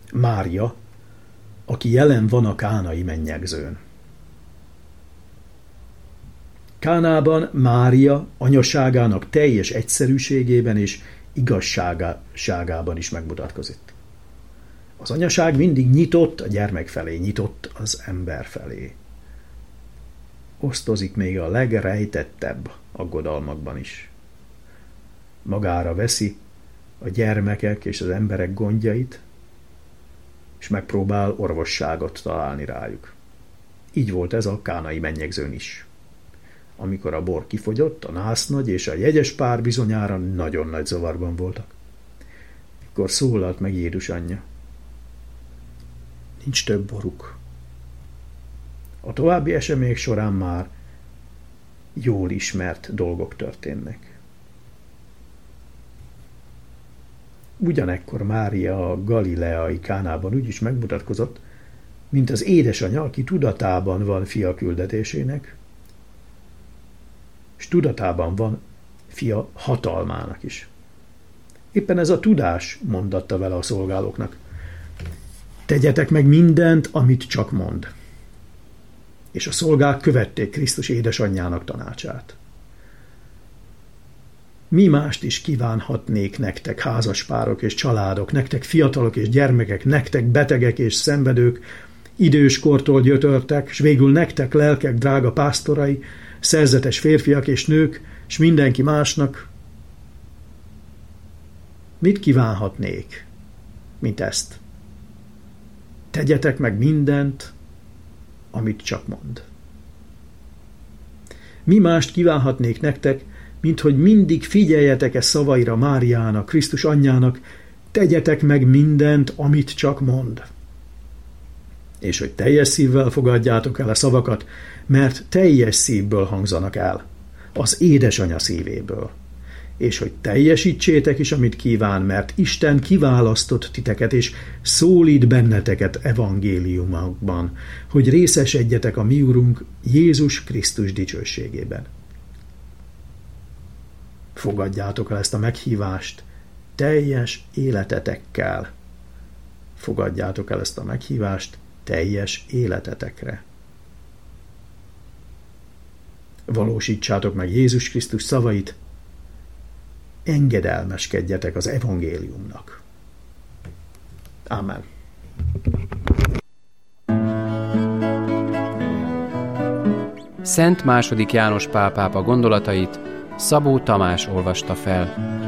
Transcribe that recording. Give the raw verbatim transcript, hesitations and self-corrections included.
Mária, aki jelen van a kánai mennyegzőn. Kánában Mária anyaságának teljes egyszerűségében és igazságában is megmutatkozik. Az anyaság mindig nyitott a gyermek felé, nyitott az ember felé. Osztozik még a legrejtettebb aggodalmakban is. Magára veszi a gyermekek és az emberek gondjait, és megpróbál orvosságot találni rájuk. Így volt ez a kánai mennyegzőn is. Amikor a bor kifogyott, a násznagy és a jegyes pár bizonyára nagyon nagy zavarban voltak. Ekkor szólalt meg Jézus anyja. Nincs több boruk. A további események során már jól ismert dolgok történnek. Ugyanekkor Mária a galileai Kánában úgy is megmutatkozott, mint az édesanyja, aki tudatában van fia küldetésének, és tudatában van fia hatalmának is. Éppen ez a tudás mondatta vele a szolgálóknak. Tegyetek meg mindent, amit csak mond. És a szolgák követték Krisztus édesanyjának tanácsát. Mi mást is kívánhatnék nektek, házaspárok és családok, nektek fiatalok és gyermekek, nektek betegek és szenvedők, időskortól gyötörtek, s végül nektek lelkek drága pásztorai, szerzetes férfiak és nők, és mindenki másnak. Mit kívánhatnék, mint ezt? Tegyetek meg mindent, amit csak mond. Mi mást kívánhatnék nektek, mint hogy mindig figyeljetek-e szavaira Máriának, Krisztus anyjának, tegyetek meg mindent, amit csak mond. És hogy teljes szívvel fogadjátok el a szavakat, mert teljes szívből hangzanak el, az édesanya szívéből. És hogy teljesítsétek is, amit kíván, mert Isten kiválasztott titeket, és szólít benneteket evangéliumokban, hogy részesedjetek a mi Urunk Jézus Krisztus dicsőségében. Fogadjátok el ezt a meghívást teljes életetekkel. Fogadjátok el ezt a meghívást teljes életetekre. Valósítsátok meg Jézus Krisztus szavait, engedelmeskedjetek az evangéliumnak. Ámen. Szent második János Pál pápa gondolatait Szabó Tamás olvasta fel.